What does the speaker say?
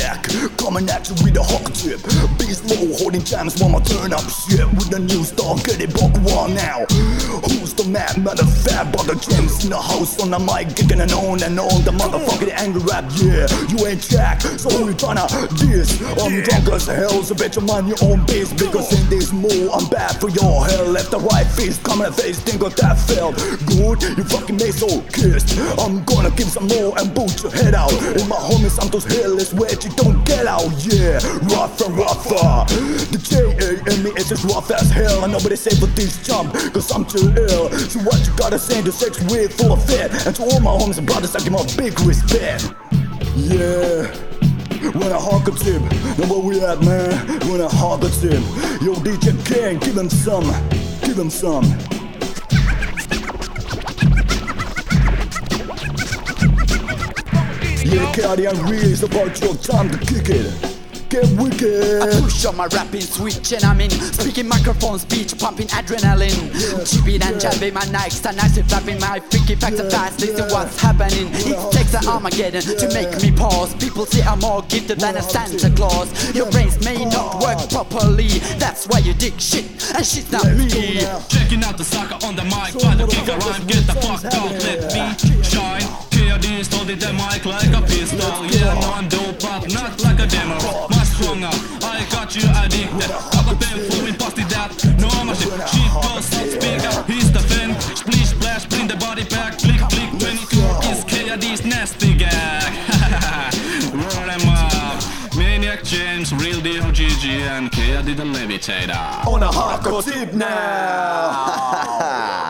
back, coming at you with a hawk tip. Beast low, holding jams while I turn up shit. With a new star, get it buck one now. Who's the mad fat but the gems in the house on the mic, kicking and on. The motherfucking angry rap, yeah. You ain't jack, so who you tryna diss? I'm drunk as hell, so bet you mind your own biz. Because in this move, I'm bad for your hell. Left the right fist, come in the face, think of that felt good. You fucking made so kissed. I'm gonna give some more and boot your head out. In my homies, I'm those hairless wet, you don't get out, yeah. Rough and rougher. The J-A-M-E is just rough as hell. And nobody say for this jump, cause I'm too ill. So what you gotta say to sex with full of fit? And to all my homies and brothers, I give them a big respect. Yeah. When I hawk a tip, know where we at, man? When I hawk a tip, yo DJ King, give him some, give him some. Yeah, Cardian Real is about your time to kick it. Get wicked. I push on my rapping switch and I'm in. Speaking microphone speech, pumping adrenaline. Chipping and jabbing my Nikes, and nicely flapping my freaky facts and fast. Listen what's happening. It takes an Armageddon to make me pause. People say I'm more gifted than a Santa Claus. Your brains may not work properly. That's why you dig shit, and shit's not me. Checking out the sucker on the mic, try to kick a rhyme, get the fuck out, let me shine. KRD started the mic like a pistol. Yeah, no, I'm dope, but not like a demo. Much stronger, I got you addicted. I got them flowing past the that. No, my shit goes speaker. He's the fan, splish splash, bring the body back. Click, click, 22 is KRD's nasty gag. Roll them up. Maniac James, Real Deal GG, and KRD the Levitator. On a hardcore tip now.